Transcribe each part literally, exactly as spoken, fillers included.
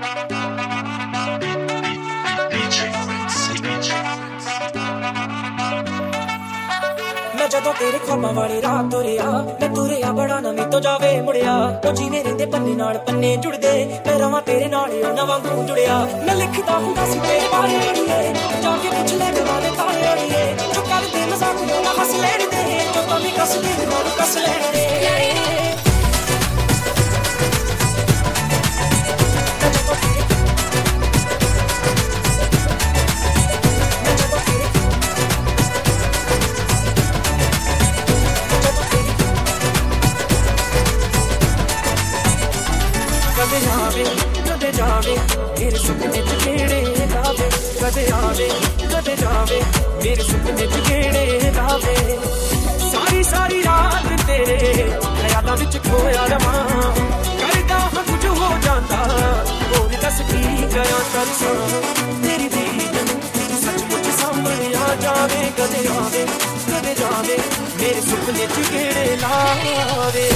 मैं जदों तेरे ख्वाबां वाली रात तुरिया मैं तुरिया बड़ा ना मैं तो जावे मुड़िया ओ जीवे रहिंदे पन्ने नाल पन्ने जुड़दे मैं रवां तेरे नाल ओ ना वांगू जुड़िया मैं लिखदा हुंदा सी तेरे बारे अड़िए जाके पुछ ले गवाने तारे अड़िए जो करदे मजाक ओ ना हस लेण दे जो तमी कस ले नाल कस लेण दे कदे आवे कदे जावे मेरे सुपने च केड़े गावे कदे आवे कदे जावे मेरे सुपने च केड़े गावे सारी सारी रात तेरे ख्यालां विच खोया रवां करदा हां कुछ हो जांदा होर दस की गया तरसां तेरी दीद सचमुच सामने आ जावे कदे आवे कदे जावे मेरे सुपने च केड़े लावे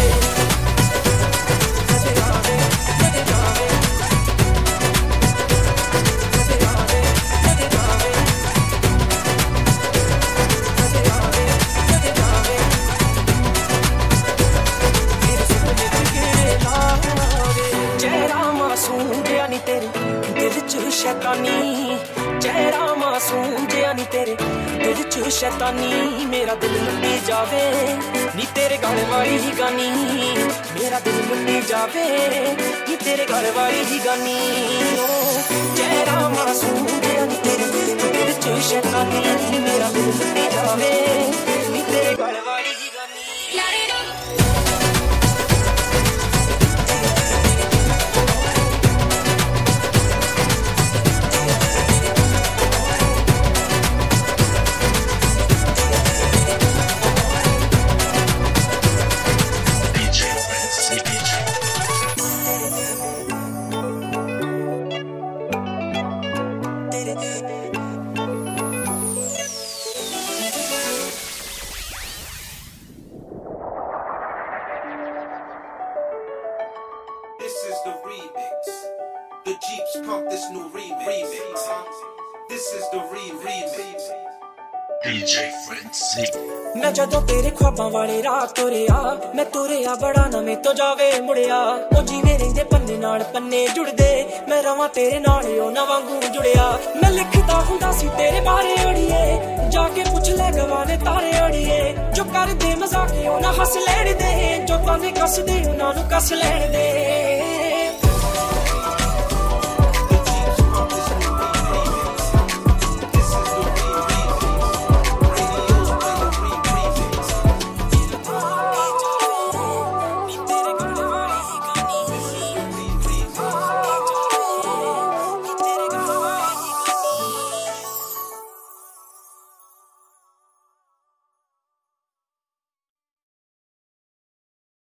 शैतानी चेहरा मासूम जिया नी तेरे दिल च शैतानी मेरा दिल लुटी जावे नी तेरे गल वाली ही गानी मेरा दिल लुटी जावे नी तेरे गल वाली ही गानी चेहरा मासूम जिया नी तेरे दिल च शैतानी मेरा दिल लुटी जावे नी तेरे गल वाली ही गानी This is the remix. The Jeeps pump this new remix. This is the remix. D J Frenzy. मैं जदों तेरे ख्वाबां वाले रात तुरिया मैं तुरिया बड़ा ना मैं तो जावे मुड़िया ओ जीवे रहिंदे पन्ने नाल पन्ने जुड़दे मैं रवां तेरे नाल ओ ना वांगू जुड़िया मैं लिखदा हुंदा सी तेरे बारे अड़िए जाके पुछ ले गवाने तारे अड़िए जो करदे मजाक ओ ना हस लेण दे जो ताने कस दे उनां नूं कस लेण दे